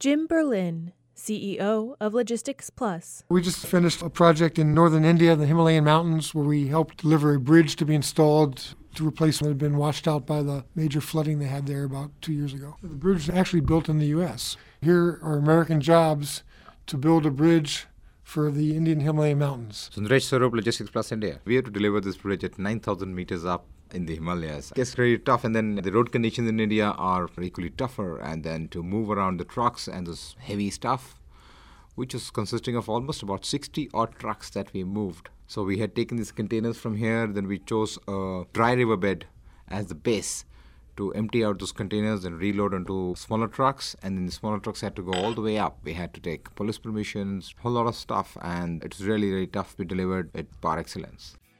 Jim Berlin, CEO of Logistics Plus. We just finished a project in northern India, the Himalayan mountains, where we helped deliver a bridge to be installed to replace what had been washed out by the major flooding they had there about 2 years ago. The bridge was actually built in the U.S. Here are American jobs to build a bridge for the Indian Himalayan mountains. Sundaresh Swarup, Logistics Plus India. We have to deliver this bridge at 9,000 meters up in the Himalayas. It's very tough, and then the road conditions in India are equally tougher, and then to move around the trucks and this heavy stuff, which is consisting of almost about 60 odd trucks that we moved. So we had taken these containers from here, then we chose a dry riverbed as the base to empty out those containers and reload onto smaller trucks, and then the smaller trucks had to go all the way up. We had to take police permissions, a whole lot of stuff, and it's really, really tough to be delivered at par excellence.